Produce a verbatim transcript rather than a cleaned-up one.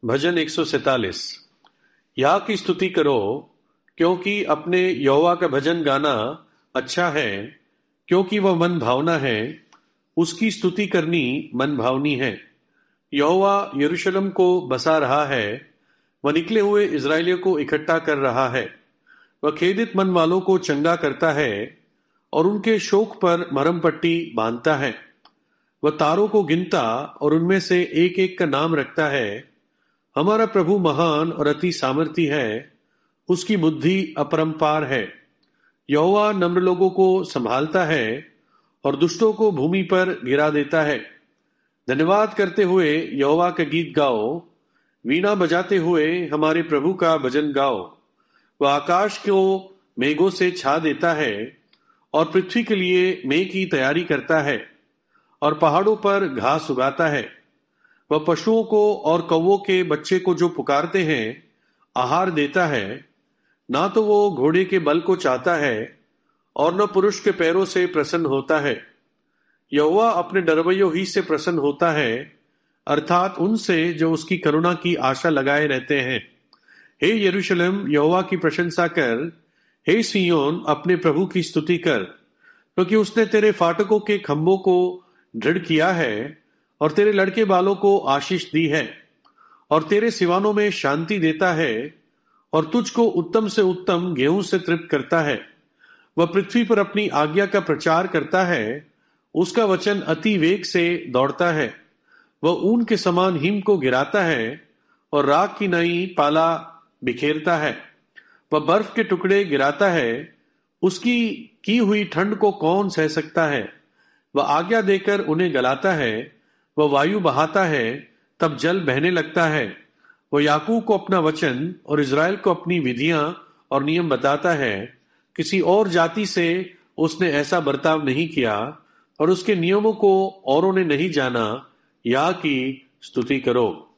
भजन एक सौ सैतालीस। यह की स्तुति करो, क्योंकि अपने यहोवा का भजन गाना अच्छा है, क्योंकि वह मन भावना है। उसकी स्तुति करनी मन भावनी है। यहोवा यरूशलेम को बसा रहा है, वह निकले हुए इज़राइलियों को इकट्ठा कर रहा है। वह खेदित मन वालों को चंगा करता है और उनके शोक पर मरहम पट्टी बांधता है। वह तारों को गिनता और उनमें से एक एक का नाम रखता है। हमारा प्रभु महान और अति सामर्थी है, उसकी बुद्धि अपरंपार है। यहोवा नम्र लोगों को संभालता है और दुष्टों को भूमि पर गिरा देता है। धन्यवाद करते हुए यहोवा का गीत गाओ, वीणा बजाते हुए हमारे प्रभु का भजन गाओ। वह आकाश को मेघों से छा देता है और पृथ्वी के लिए मेघ की तैयारी करता है और पहाड़ों पर घास उगाता है। वह पशुओं को और कौवों के बच्चे को जो पुकारते हैं आहार देता है। ना तो वो घोड़े के बल को चाहता है और न पुरुष के पैरों से प्रसन्न होता है। यहोवा अपने डरवैयों ही से प्रसन्न होता है, अर्थात उनसे जो उसकी करुणा की आशा लगाए रहते हैं। हे यरूशलेम, यहोवा की प्रशंसा कर। हे सिय्योन, अपने प्रभु की स्तुति कर, क्योंकि उसने तेरे फाटकों के खंभों को दृढ़ किया है और तेरे लड़के बालों को आशीष दी है और तेरे सिवानों में शांति देता है और तुझको उत्तम से उत्तम गेहूं से तृप्त करता है। वह पृथ्वी पर अपनी आज्ञा का प्रचार करता है, उसका वचन अति वेग से दौड़ता है। वह ऊन के समान हिम को गिराता है और राख की नई पाला बिखेरता है। वह बर्फ के टुकड़े गिराता है, उसकी की हुई ठंड को कौन सह सकता है। वह आज्ञा देकर उन्हें गलाता है, वह वायु बहाता है, तब जल बहने लगता है। वह याकूब को अपना वचन और इज़राइल को अपनी विधियां और नियम बताता है। किसी और जाति से उसने ऐसा बर्ताव नहीं किया और उसके नियमों को औरों ने नहीं जाना। या की स्तुति करो।